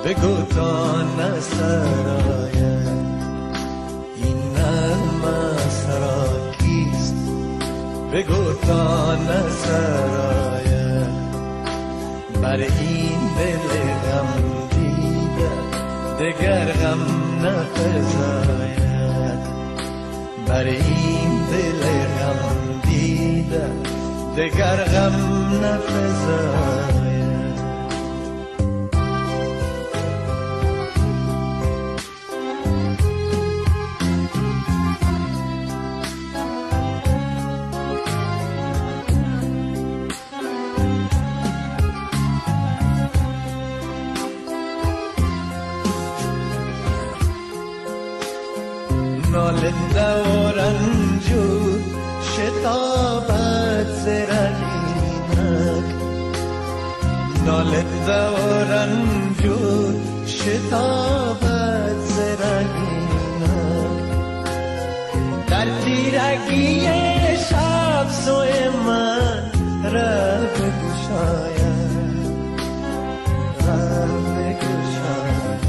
بگو تا نسراید این نغمه سرا کیست بگو تا نسراید بر این دل غم دیده دگر غم نفزاید بر این دل غم دیده دگر غم نفزاید نالنده و رنجور شتابت زرگینک نالنده و رنجور شتابت زرگینک در تیرگی شب سوی من را بگشاید را بگشاید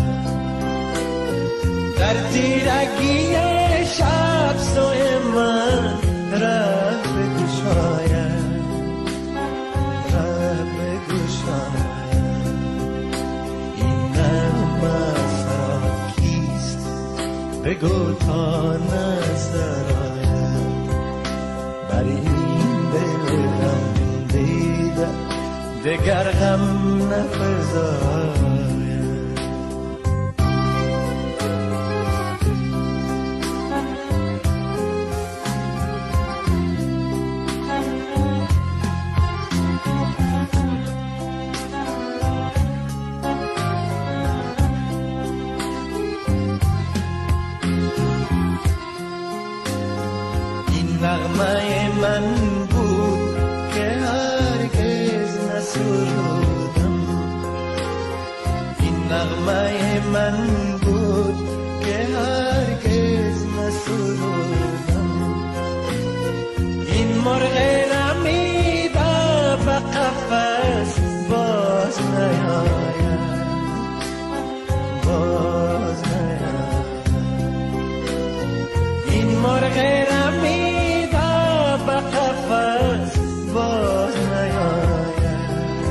در تیرگی شب سوی من را بگشاید را بگشاید این نغمه سرا کیست بگو تا نسراید بر این دل غم دیده دگر غم نفزاید نغمه من بود که هرگز نسرودم این نغمه من بود که هرگز نسرودم این مرغ رمیده به قفس باز نیاید باز نیاید این مرغ رمیده قفس باز نیاید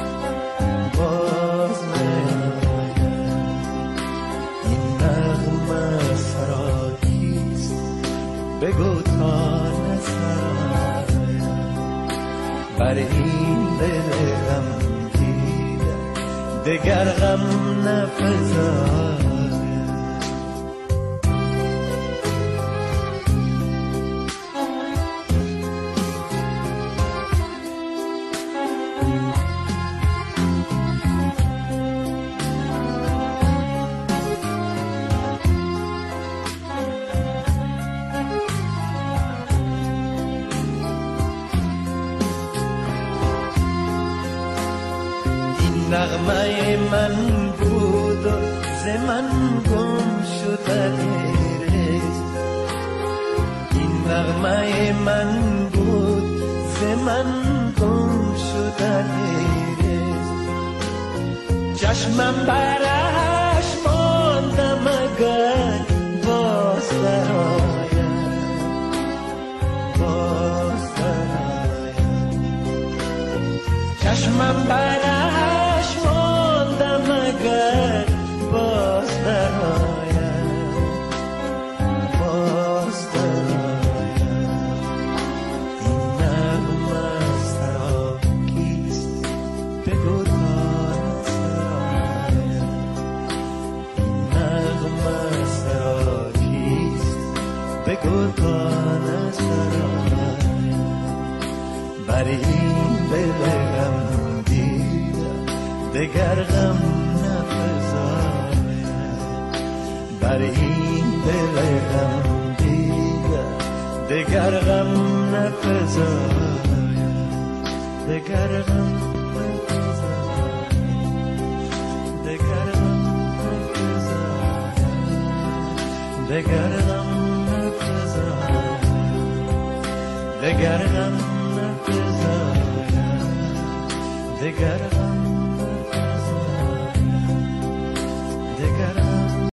باز نیاید این نغمه سرا کیست بگو تا نسراید بر این دل غم دیده دگر غم نفزاید نغمه من بود و ز من گم شده دیرست این نغمه من بود ز من گم شده دیرست چشمم برش مانده مگر باز درآید باز درآید چشمم برش مانده مگر باز درآید باز درآید این نغمه سرا کیست بگو تا نسراید این نغمه سرا کیست بگو تا نسراید بر این دل غم دگر غم نفزاید بر این دل غم دیده دگر غم نفزاید دگر غم نفزاید دگر غم نفزاید دگر غم نفزاید دگر غم نفزاید دگر غم